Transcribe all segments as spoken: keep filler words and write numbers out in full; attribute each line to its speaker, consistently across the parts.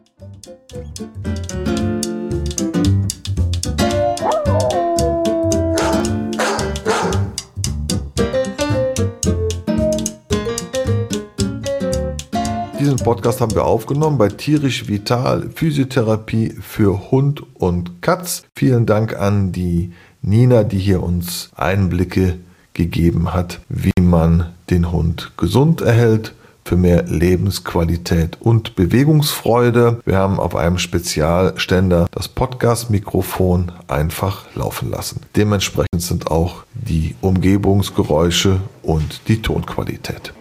Speaker 1: Diesen Podcast haben wir aufgenommen bei Tierisch Vital Physiotherapie für Hund und Katz. Vielen Dank an die Nina, die hier uns Einblicke gegeben hat, wie man den Hund gesund erhält für mehr Lebensqualität und Bewegungsfreude. Wir haben auf einem Spezialständer das Podcast-Mikrofon einfach laufen lassen. Dementsprechend sind auch die Umgebungsgeräusche und die Tonqualität.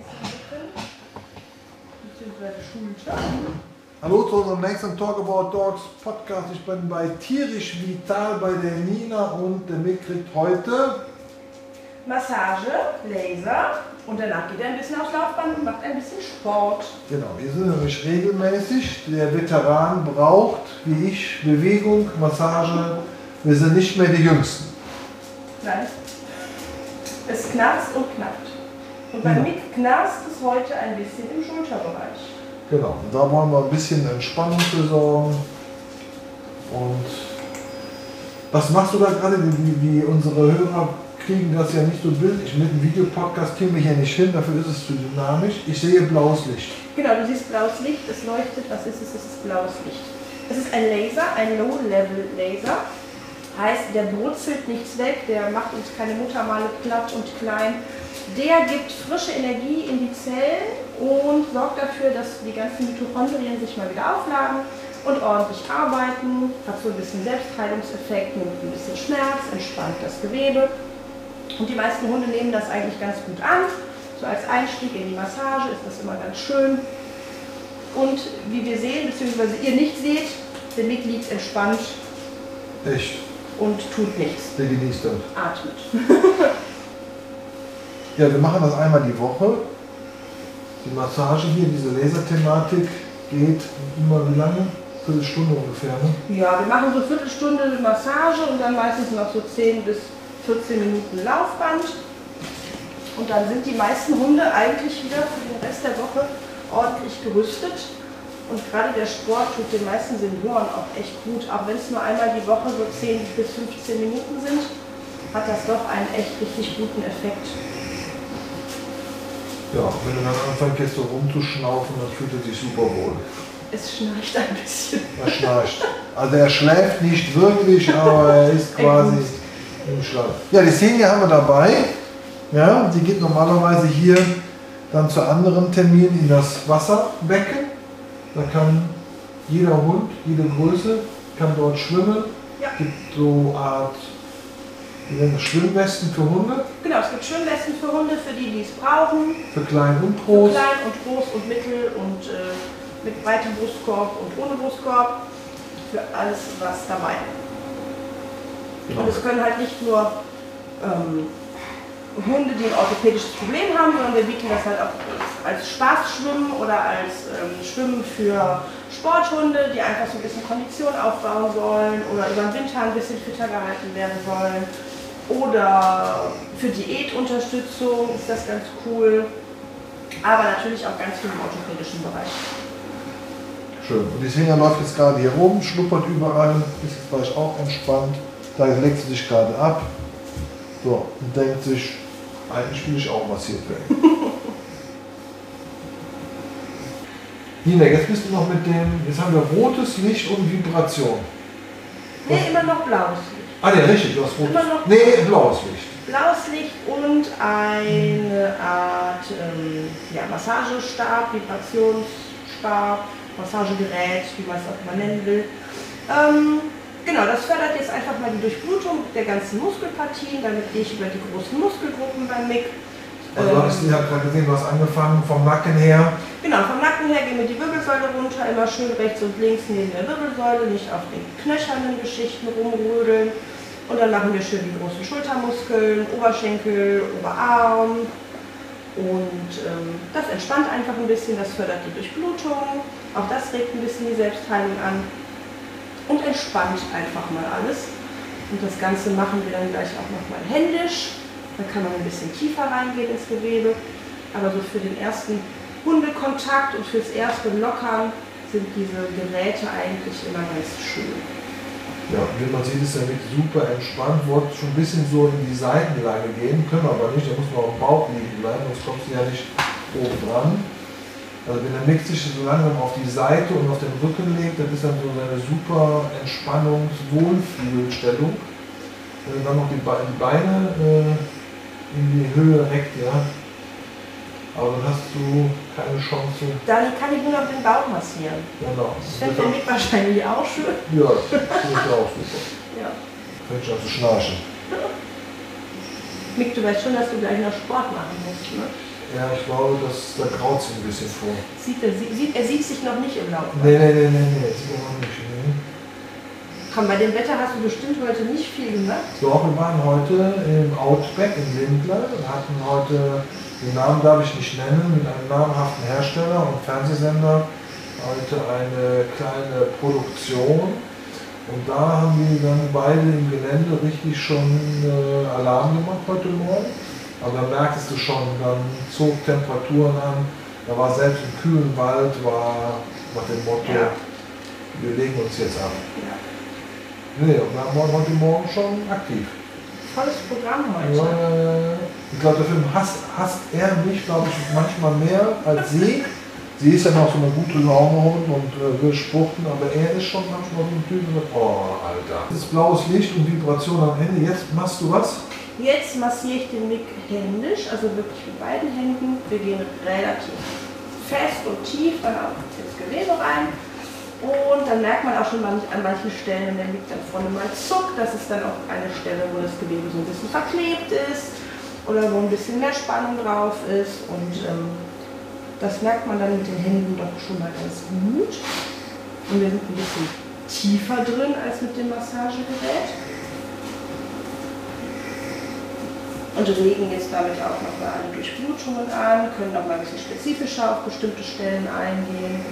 Speaker 1: Hallo zu unserem nächsten Talk About Dogs Podcast. Ich bin bei Tierisch Vital bei der Nina und der Mick kriegt heute
Speaker 2: Massage, Laser und danach geht er ein bisschen aufs Laufband und macht ein bisschen Sport.
Speaker 1: Genau, wir sind nämlich regelmäßig. Der Veteran braucht, wie ich, Bewegung, Massage. Wir sind nicht mehr die Jüngsten.
Speaker 2: Nein. Es knarzt und knackt. Und bei
Speaker 1: Ja.
Speaker 2: Mick knarzt es heute ein bisschen im Schulterbereich.
Speaker 1: Genau, und da wollen wir ein bisschen Entspannung besorgen. Und was machst du da gerade? Wie, wie unsere Hörer kriegen das ja nicht so bildlich. Mit dem Videopodcast kriegen wir hier nicht hin, dafür ist es zu dynamisch. Ich sehe blaues Licht.
Speaker 2: Genau, du siehst blaues Licht, es leuchtet. Was ist es? Es ist blaues Licht. Es ist ein Laser, ein Low-Level-Laser. Heißt, der brutzelt nichts weg, der macht uns keine Muttermale platt und klein. Der gibt frische Energie in die Zellen und sorgt dafür, dass die ganzen Mitochondrien sich mal wieder aufladen und ordentlich arbeiten. Hat so ein bisschen Selbstheilungseffekt, nimmt ein bisschen Schmerz, entspannt das Gewebe. Und die meisten Hunde nehmen das eigentlich ganz gut an. So als Einstieg in die Massage ist das immer ganz schön. Und wie wir sehen, beziehungsweise ihr nicht seht, der Mick liegt entspannt.
Speaker 1: Echt?
Speaker 2: Und tut nichts.
Speaker 1: Der genießt das.
Speaker 2: Atmet.
Speaker 1: Ja, wir machen das einmal die Woche. Die Massage hier, diese Laserthematik geht immer wie lange? Viertelstunde ungefähr, ne?
Speaker 2: Ja, wir machen so eine Viertelstunde Massage und dann meistens noch so zehn bis vierzehn Minuten Laufband. Und dann sind die meisten Hunde eigentlich wieder für den Rest der Woche ordentlich gerüstet. Und gerade der Sport tut den meisten Senioren auch echt gut. Auch wenn es nur einmal die Woche so zehn bis fünfzehn Minuten sind, hat das doch einen echt richtig guten Effekt.
Speaker 1: Ja, wenn du dann anfängst jetzt so rumzuschnaufen, dann fühlt er sich super wohl.
Speaker 2: Es schnarcht ein bisschen.
Speaker 1: Er schnarcht. Also er schläft nicht wirklich, aber er ist quasi im Schlaf. Ja, die Xenia haben wir dabei. Ja, die geht normalerweise hier dann zu anderen Terminen in das Wasserbecken. Da kann jeder Hund, jede Größe, kann dort schwimmen.
Speaker 2: Ja.
Speaker 1: Es gibt so eine Art Schwimmwesten für Hunde.
Speaker 2: Genau, es gibt Schwimmwesten für Hunde, für die, die es brauchen.
Speaker 1: Für klein und groß.
Speaker 2: Für klein und groß und mittel und äh, mit weitem Brustkorb und ohne Brustkorb. Für alles was dabei.
Speaker 1: Genau.
Speaker 2: Und es können halt nicht nur ähm, Hunde, die ein orthopädisches Problem haben, sondern wir bieten das halt auch als Spaßschwimmen oder als ähm, Schwimmen für Sporthunde, die einfach so ein bisschen Kondition aufbauen sollen oder über den Winter ein bisschen fitter gehalten werden wollen. Oder für Diätunterstützung ist das ganz cool. Aber natürlich auch ganz viel im orthopädischen Bereich.
Speaker 1: Schön. Und die Xenia läuft jetzt gerade hier rum, schnuppert überall, ist jetzt gleich auch entspannt. Da legt sie sich gerade ab. So, und denkt sich, eigentlich will ich auch massiert werden. Nina, jetzt bist du noch mit dem, jetzt haben wir rotes Licht und Vibration.
Speaker 2: Nee, immer noch blaues Licht.
Speaker 1: Ah ne, richtig, du hast rotes.
Speaker 2: Immer noch
Speaker 1: Nee, blaues Licht.
Speaker 2: Blaues Licht und eine Art ähm, ja, Massagestab, Vibrationsstab, Massagegerät, wie man es auch immer nennen will. Ähm, genau, das fördert jetzt einfach mal die Durchblutung der ganzen Muskelpartien. Damit gehe ich über die großen Muskelgruppen beim Mick.
Speaker 1: Also ähm, hast du ja gerade gesehen, du hast angefangen vom Nacken her.
Speaker 2: Genau, vom Nacken her gehen wir die Wirbelsäule runter, immer schön rechts und links neben der Wirbelsäule, nicht auf den knöchernen Geschichten rumrödeln. Und dann machen wir schön die großen Schultermuskeln, Oberschenkel, Oberarm. Und ähm, das entspannt einfach ein bisschen, das fördert die Durchblutung. Auch das regt ein bisschen die Selbstheilung an. Und entspannt einfach mal alles. Und das Ganze machen wir dann gleich auch nochmal händisch. Da kann man ein bisschen tiefer reingehen ins Gewebe. Aber so für den ersten Hundekontakt und fürs erste Lockern sind diese Geräte eigentlich immer ganz schön.
Speaker 1: Ja, wie man sieht, ist der Mix super entspannt. Wollte schon ein bisschen so in die Seitenlage gehen, können wir aber nicht, da muss man auf dem Bauch liegen bleiben, sonst kommst du ja nicht oben dran. Also wenn der Mix sich so langsam auf die Seite und auf den Rücken legt, das ist dann so eine super Entspannungs-Wohlfühlstellung. Wenn du dann noch die, Be die Beine äh, in die Höhe reckt, ja. Aber dann hast du keine Chance.
Speaker 2: Dann kann ich nur noch den Bauch massieren.
Speaker 1: Genau.
Speaker 2: Das fände der Mick wahrscheinlich auch schön.
Speaker 1: Ja, das finde ich auch super.
Speaker 2: Ja.
Speaker 1: Fängt schon an zu schnarchen.
Speaker 2: Mick, du weißt schon, dass du gleich noch Sport machen musst, ne?
Speaker 1: Ja, ich glaube, dass, da graut sich ein bisschen vor.
Speaker 2: Sieht er, sieht, er sieht sich noch nicht im Laufband.
Speaker 1: Nee, nee, nee, nee, nee, sieht er noch nicht. Nee.
Speaker 2: Komm, bei dem Wetter hast du bestimmt heute nicht viel gemacht.
Speaker 1: Doch, wir waren heute im Outback in Lindlar und hatten heute, den Namen darf ich nicht nennen, mit einem namhaften Hersteller und Fernsehsender heute eine kleine Produktion. Und da haben die dann beide im Gelände richtig schon äh, Alarm gemacht heute Morgen. Aber da merktest du schon, dann zog Temperaturen an. Da war selbst im kühlen Wald, war nach dem Motto, ja. Wir legen uns jetzt ab.
Speaker 2: Ja.
Speaker 1: Nee, und wir waren heute Morgen schon aktiv.
Speaker 2: Tolles Programm heute.
Speaker 1: Ja, ich glaube, der Film hasst, hasst er mich, glaube ich, manchmal mehr als sie. Sie ist ja noch so eine gute Laune und äh, will spuchten, aber er ist schon manchmal so ein Typ, der sagt, oh, Alter. Das ist blaues Licht und Vibration am Ende. Jetzt machst du was?
Speaker 2: Jetzt massiere ich den Mick händisch, also wirklich mit beiden Händen. Wir gehen relativ fest und tief dann auch ins Gewebe rein. Und dann merkt man auch schon an manchen Stellen, wenn der Mick dann vorne mal zuckt. Das ist dann auch eine Stelle, wo das Gewebe so ein bisschen verklebt ist oder wo ein bisschen mehr Spannung drauf ist. Und ähm, das merkt man dann mit den Händen doch schon mal ganz gut. Und wir sind ein bisschen tiefer drin als mit dem Massagegerät. Und regen jetzt damit auch nochmal alle Durchblutungen an, können noch mal ein bisschen spezifischer auf bestimmte Stellen eingehen.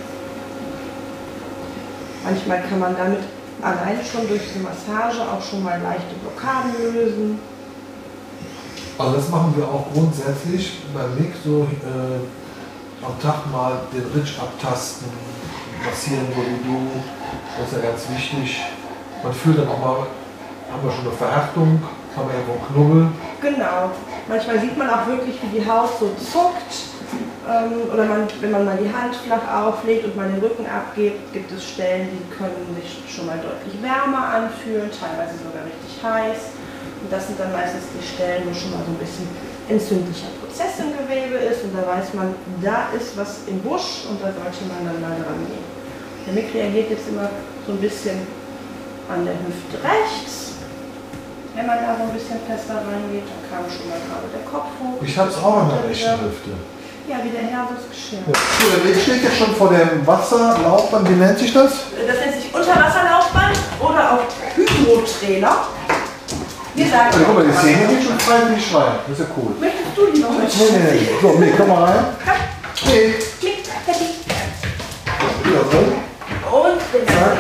Speaker 2: Manchmal kann man damit allein schon durch die Massage auch schon mal leichte Blockaden lösen.
Speaker 1: Also das machen wir auch grundsätzlich beim Mick, so äh, am Tag mal den Ritsch abtasten, massieren, so wie du. Das ist ja ganz wichtig. Man fühlt dann auch mal, haben wir schon eine Verhärtung, haben wir irgendwo einen Knubbel.
Speaker 2: Genau. Manchmal sieht man auch wirklich, wie die Haut so zuckt. Ähm, oder man, wenn man mal die Hand flach auflegt und mal den Rücken abgibt, gibt es Stellen, die können sich schon mal deutlich wärmer anfühlen, teilweise sogar richtig heiß. Und das sind dann meistens die Stellen, wo schon mal so ein bisschen entzündlicher Prozess im Gewebe ist. Und da weiß man, da ist was im Busch und da sollte man dann mal dran gehen. Der Mick reagiert jetzt immer so ein bisschen an der Hüfte rechts. Wenn man da so ein bisschen fester reingeht, dann kam schon mal gerade der Kopf hoch.
Speaker 1: Ich habe es auch an der rechten Hüfte.
Speaker 2: Ja, wie der Herr das geschehen.
Speaker 1: Ja. So, der Weg steht jetzt schon vor dem Wasserlaufband. Wie nennt sich das?
Speaker 2: Das nennt sich Unterwasserlaufband oder auch Hydrotrailer. Wir sagen.
Speaker 1: Also, guck mal, die Szene geht schon frei wie Schwein. Das ist ja cool.
Speaker 2: Möchtest du lieber mit?
Speaker 1: Nee, nee, nee. So, nee, komm mal rein. Nee.
Speaker 2: Klick, fertig.
Speaker 1: Wieder so.
Speaker 2: Und den
Speaker 1: Zack.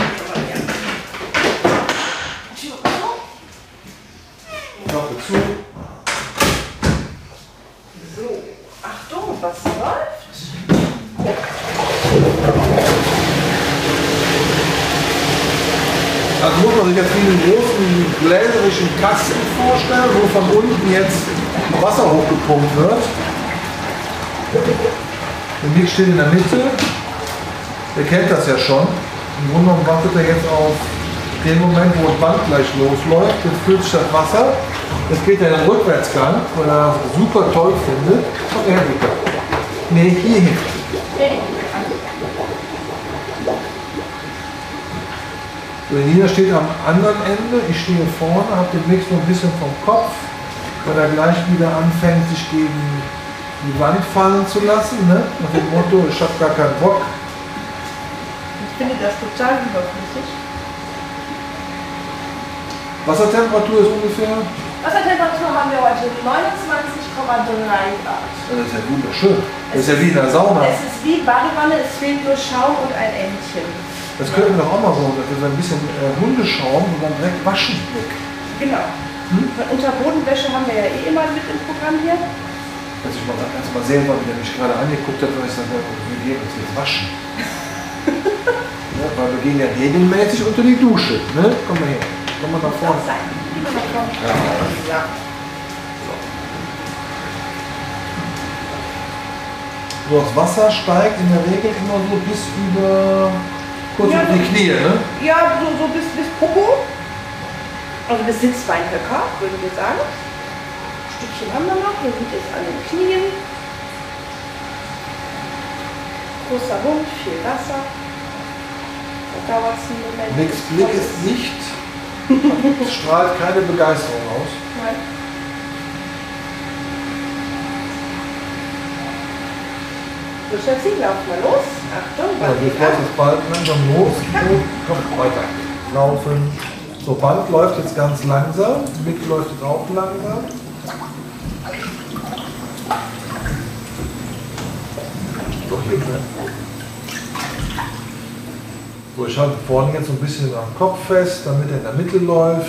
Speaker 1: Klappe zu.
Speaker 2: So, Achtung, was läuft?
Speaker 1: Also muss man sich jetzt wie einen großen gläserischen Kasten vorstellen, wo von unten jetzt Wasser hochgepumpt wird. Der Mick steht in der Mitte. Der kennt das ja schon. Im Grunde genommen wartet er jetzt auf den Moment, wo das Band gleich losläuft. Jetzt füllt sich das Wasser. Jetzt geht er in den Rückwärtsgang, weil er das super toll findet. Und er geht da. Nee, hier hin. So, Nina steht am anderen Ende, ich stehe vorne, habe den Mix noch ein bisschen vom Kopf, weil er gleich wieder anfängt, sich gegen die Wand fallen zu lassen, ne? Nach dem Motto, ich habe gar keinen Bock.
Speaker 2: Ich finde das total überflüssig.
Speaker 1: Wassertemperatur ist ungefähr?
Speaker 2: Wassertemperatur haben wir heute neunundzwanzig Komma drei Grad.
Speaker 1: Das ist ja wunderschön. Das ist ja wie in der Sauna.
Speaker 2: Es ist wie Badewanne, es fehlt nur Schaum und ein Entchen.
Speaker 1: Das können wir doch auch mal so, dass wir so ein bisschen äh, Hundeschaum und dann direkt waschen.
Speaker 2: Genau. Hm? Unterbodenwäsche haben wir ja eh immer mit im Programm hier.
Speaker 1: Als ich mal, als mal sehen wollte, wie der mich gerade angeguckt hat, weil ich sage, wir gehen uns jetzt waschen. gehen ja regelmäßig unter die Dusche. Ne? Komm mal her. Komm mal nach vorne.
Speaker 2: Ja.
Speaker 1: So, das Wasser steigt in der Regel immer so bis über kurz
Speaker 2: Ja,
Speaker 1: über die Knie, ne?
Speaker 2: Ja, so, so bis, bis Popo. Also bis Sitzbeinhöcker, würden wir sagen. Ein Stückchen haben wir noch. Hier sind es an den Knien. Großer Hund, viel Wasser. Da dauert es einen Moment.
Speaker 1: Nix Blick ist nicht. Es strahlt keine Begeisterung aus.
Speaker 2: Nein. So, Schatzi, lauf mal los. Achtung,
Speaker 1: Ja,
Speaker 2: Band
Speaker 1: wir
Speaker 2: geht
Speaker 1: fahren
Speaker 2: ab.
Speaker 1: jetzt bald langsam los. So, komm, weiter. Laufen. So, Band läuft jetzt ganz langsam. Mick läuft jetzt auch langsam. So, hier. So, ich halte vorne jetzt so ein bisschen am Kopf fest, damit er in der Mitte läuft.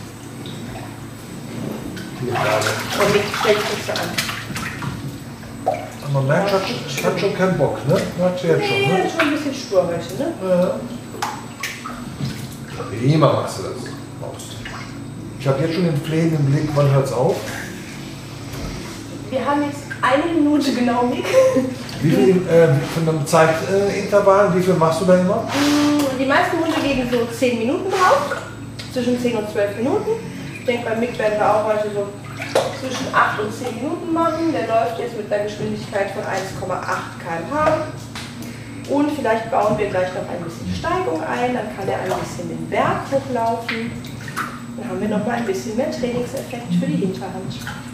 Speaker 1: Hier gerade.
Speaker 2: Und Mick stellt sich so an.
Speaker 1: Und man merkt, hat, schon- hat schon keinen Bock, ne? Merkt sie jetzt schon,
Speaker 2: Nee,
Speaker 1: ne?
Speaker 2: schon ein bisschen stur heute, ne?
Speaker 1: Ja. Prima machst du das. Maus. Ich habe jetzt schon den flehenden Blick, wann hört's auf?
Speaker 2: Wir haben jetzt eine Minute genau, Mick.
Speaker 1: Wie viel äh, von einem Zeitintervall, wie viel machst du da immer?
Speaker 2: Die meisten Hunde legen so zehn Minuten drauf, zwischen zehn und zwölf Minuten. Ich denke, bei Mick werden wir auch heute so zwischen acht und zehn Minuten machen. Der läuft jetzt mit einer Geschwindigkeit von eins Komma acht Kilometer pro Stunde. Und vielleicht bauen wir gleich noch ein bisschen Steigung ein, dann kann er ein bisschen den Berg hochlaufen. Dann haben wir noch mal ein bisschen mehr Trainingseffekt für die Hinterhand.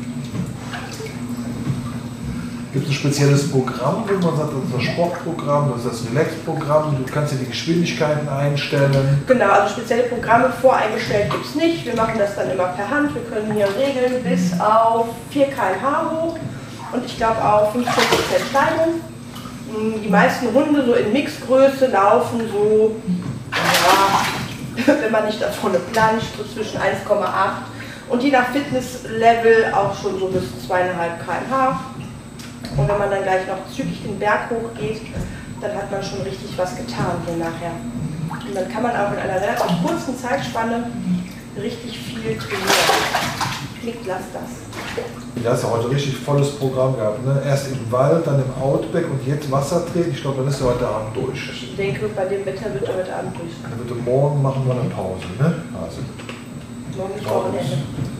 Speaker 1: Gibt es ein spezielles Programm, wo man sagt, das ist das Sportprogramm, das ist das Relax-Programm, du kannst dir die Geschwindigkeiten einstellen.
Speaker 2: Genau, also spezielle Programme voreingestellt gibt es nicht. Wir machen das dann immer per Hand. Wir können hier regeln bis auf vier Kilometer pro Stunde hoch und ich glaube auf fünfzehn Prozent Steigung. Die meisten Hunde so in Mixgröße laufen so, ja, wenn man nicht da vorne planscht, so zwischen eins Komma acht und je nach Fitnesslevel auch schon so bis zwei Komma fünf Kilometer pro Stunde. Und wenn man dann gleich noch zügig den Berg hochgeht, dann hat man schon richtig was getan hier nachher. Und dann kann man auch in einer relativ kurzen Zeitspanne richtig viel trainieren. Klickt, lass das.
Speaker 1: Ja, hast ja heute richtig volles Programm gehabt, ne? Erst im Wald, dann im Outback und jetzt Wassertraining. Ich glaube, dann ist er heute Abend durch.
Speaker 2: Ich denke, bei dem Wetter wird er heute Abend durch.
Speaker 1: Dann wird er morgen machen wir eine Pause, ne? Also,
Speaker 2: Morgen ist Wochenende.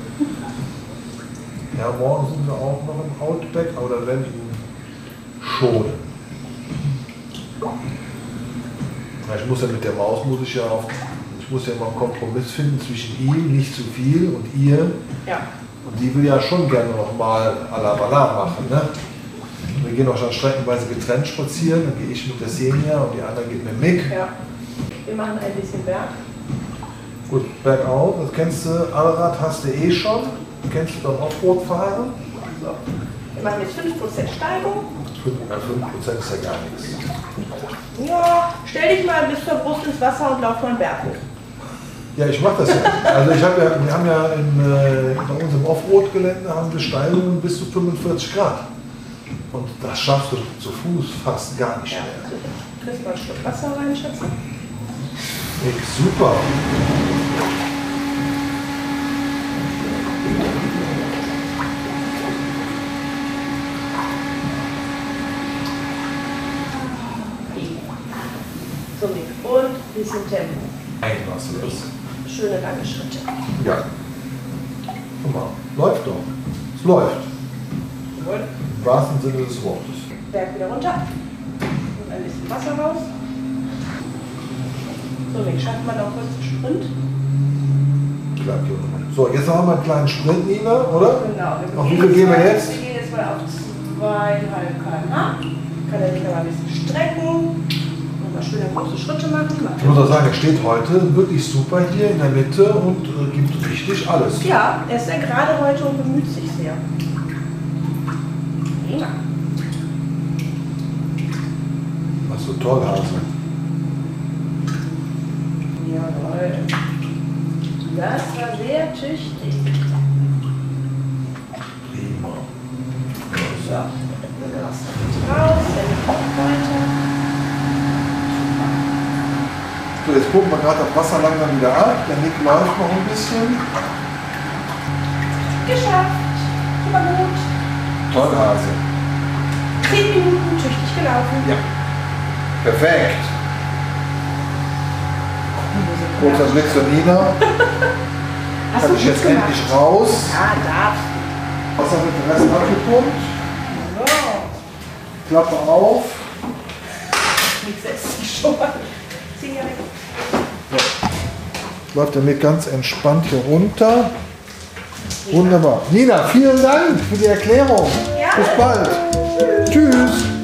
Speaker 1: ja, morgen sind wir auch noch im Outback, aber dann werden wir ihn schonen. Ja, ich muss ja mit der Maus, muss ich ja auf, ich muss ja immer einen Kompromiss finden zwischen ihm, nicht zu viel, und ihr.
Speaker 2: Ja.
Speaker 1: Und die will ja schon gerne noch mal à la Bala machen, ne? Wir gehen auch schon streckenweise getrennt spazieren, dann gehe ich mit der Xenia und die andere geht mit Mick.
Speaker 2: Ja. Wir machen ein bisschen Berg.
Speaker 1: Gut, bergauf, das kennst du, Allrad hast du eh schon. Kennst du beim Offroad-Fahren?
Speaker 2: So. Wir machen jetzt fünf Prozent Steigung.
Speaker 1: fünf Prozent ist ja gar nichts.
Speaker 2: Ja, stell dich mal bis zur Brust ins Wasser und lauf mal einen Berg hoch.
Speaker 1: Ja, ich mach das ja. Also ich hab ja, wir haben ja in, äh, bei uns im Offroad-Gelände haben wir Steigungen bis zu fünfundvierzig Grad. Und das schaffst du zu Fuß fast gar nicht
Speaker 2: Ja.
Speaker 1: mehr.
Speaker 2: Kriegst mal einen Schluck Wasser rein, Schatz.
Speaker 1: Nick, super.
Speaker 2: So, Mick. Und ein bisschen Tempo.
Speaker 1: Eigentlich machst du das.
Speaker 2: Schöne lange Schritte.
Speaker 1: Ja. Guck mal, läuft doch. Es läuft.
Speaker 2: Jawohl.
Speaker 1: Im wahrsten Sinne des Wortes.
Speaker 2: Berg wieder runter. Und ein bisschen Wasser raus. So, Mick, schafft man noch kurz einen Sprint?
Speaker 1: Klar, Junge. So, jetzt haben wir einen kleinen Sprint, Nina, oder?
Speaker 2: Genau.
Speaker 1: Auf wie viel gehen wir jetzt?
Speaker 2: Wir gehen jetzt mal auf zweieinhalb Kilometer pro Stunde. Kann er sich noch mal ein bisschen strecken. Nochmal schöne große Schritte machen.
Speaker 1: Ich muss auch sagen, er steht heute wirklich super hier in der Mitte und äh, gibt richtig alles.
Speaker 2: Ja, er ist sehr gerade heute und bemüht sich sehr. Ja.
Speaker 1: Machst du toll, Hase.
Speaker 2: Jawohl. Das war sehr tüchtig.
Speaker 1: Prima.
Speaker 2: So, dann lass das raus, dann kommt weiter.
Speaker 1: So, So, jetzt gucken wir gerade das Wasser langsam wieder ab. Der Nick läuft noch ein bisschen.
Speaker 2: Geschafft. Super gut.
Speaker 1: Toll, Hase.
Speaker 2: Zehn Minuten tüchtig gelaufen.
Speaker 1: Ja. Perfekt. Kurzer Blick zur Nina.
Speaker 2: Hast
Speaker 1: Kann
Speaker 2: du
Speaker 1: ich
Speaker 2: gut
Speaker 1: jetzt
Speaker 2: gemacht.
Speaker 1: endlich raus.
Speaker 2: Ja, darfst du.
Speaker 1: Wasser wird den Rest abgepumpt.
Speaker 2: So.
Speaker 1: Klappe auf.
Speaker 2: Nichts essen schon mal. Zieh ja weg.
Speaker 1: Läuft damit ganz entspannt hier runter. Wunderbar. Nina, vielen Dank für die Erklärung.
Speaker 2: Ja.
Speaker 1: Bis bald. Tschüss.